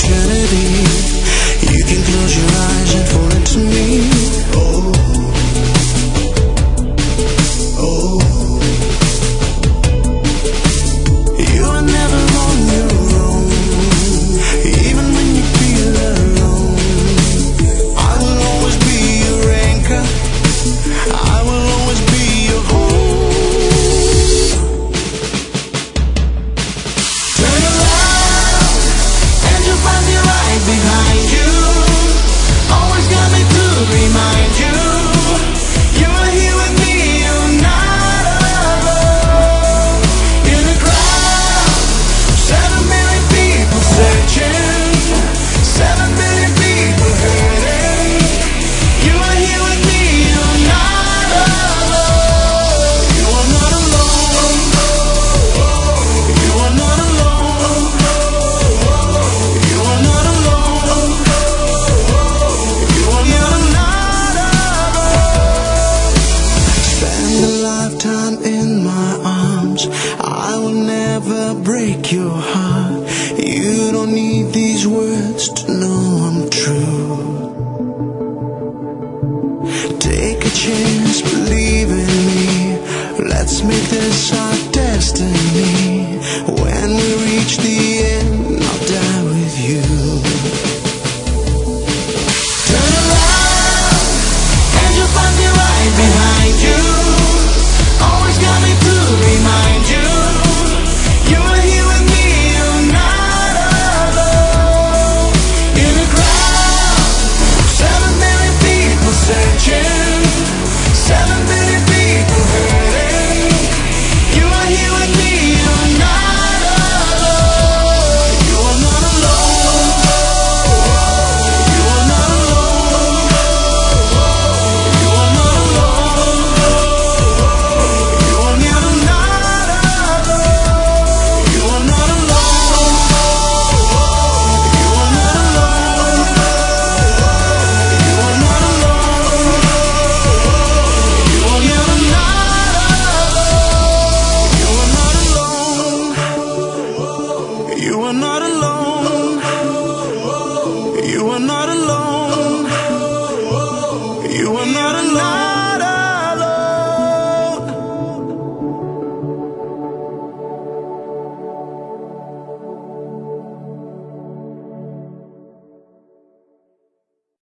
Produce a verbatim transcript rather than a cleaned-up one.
eternity. You can close your eyes and fall into me. Oh, oh. You are never on your own, even when you feel alone. I will always be your anchor, I will always be your home. Turn around and you'll find me right behind you. Always got me to remind you, you are here with me, you're not alone. In a crowd, seven million people searching, seven million people hurting. You are here with me, you're not alone. You are not alone. You are not alone. You are not alone. You are not alone. Spend a lifetime in my arms, I will never break your heart. You don't need these words to know I'm true. Take a chance, believe in me. Let's make this our destiny. When we reach the end, I'll die with you. Turn around and you'll find me right behind you. Always got me to remind you, you are here with me, you're not alone. In a crowd, seven million people searching, seven billion people hurting. You are here with me, you're not alone. You are not alone. You are not alone. You are not alone. You are not alone. You are not alone. You are not alone. You are not alone. You are not alone. You are not alone. You are not alone.